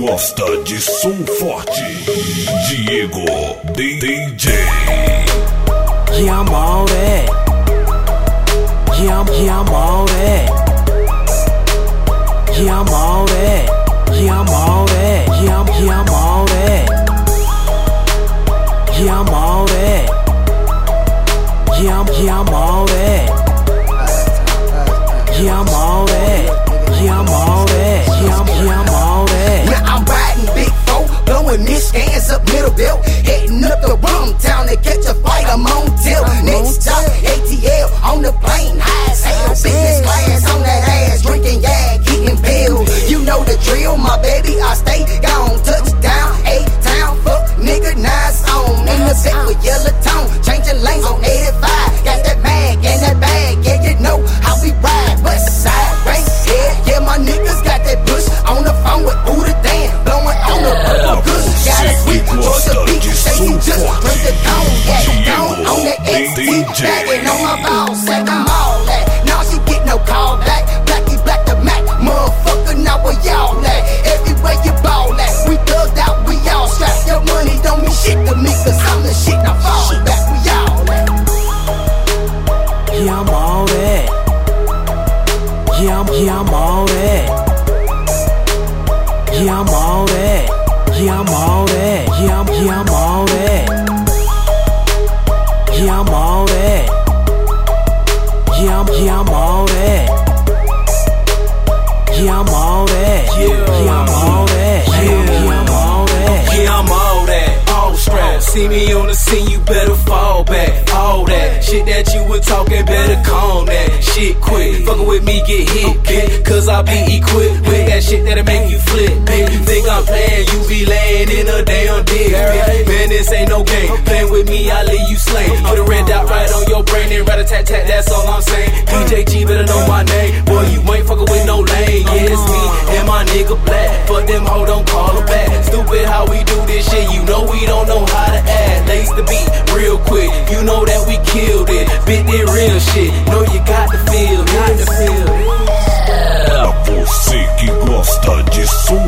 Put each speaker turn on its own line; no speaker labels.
gosta de som forte, Diego DJ.
Yeah, I'm all that. Yeah, I'm all that. Yeah, I'm all that. Yeah, I'm all that. Yeah, I'm all that. Yeah, I'm all that. Yeah, I'm all that. Yeah, I'm all that. Yeah, I'm all that. Yeah, I'm all that.
Now I'm riding big four, blowing Michigan's up middle belt, heading up to Rum Town to catch a fight. I'm on tilt. Next stop, ATL on the plane, high as hell. Business class on that ass, drinking yak, eating pills. You know the drill, my baby. I stay gone. Touchdown, A-Town, fuck nigga, nice on. In the back with yellow tone, changing lanes on 85. Got that mag and that bag, yeah, you know how we ride. West side, right here, yeah, my niggas got that bush on the phone with Buddha Dan, blowing on the good. Got a sweet Georgia beat, say he just drink the cone, yeah, gone on that XT, bagging on my balls, like I'm all that. Now she get no call back, Blackie Black the Mac, motherfucker, now where y'all at? Everywhere you ball at, we thugged out, we all strapped. Your money don't mean shit to me, cause I'm the shit, now fall back, we all at.
Yeah, I'm all that. Yeah, I'm all that. Yeah, I'm all that. Yeah, I'm all that. Yeah, I'm all that. Yeah, I'm all that. Yeah, I'm all that. Yeah, I'm all that. Yeah, I'm all that. Yeah, I'm all that.
Yeah, I'm all that. All strapped. See me on the scene, you better fall back. All that shit that you were talking, better calm that shit quick. Fuckin' with me, get hit, bitch. Cause I be equipped with that shit that'll make you flip, bitch. You think I'm playing, you be laying in a damn dick, bitch. Man, this ain't no game. Playing with me, I leave you slain. Put a red dot right on your brain and rat-a-tat-tat, that's all I'm saying. DJ G better know my name. Boy, you ain't fuckin' with no lane. Yeah, it's me and my nigga Black. Fuck them hoe, don't call her back. Stupid how we do this shit, you know we don't know how to act. Lace the beat real quick, you know that we killed it. Bit that real shit, know you got to feel, got to feel it.
Pra você que gosta de som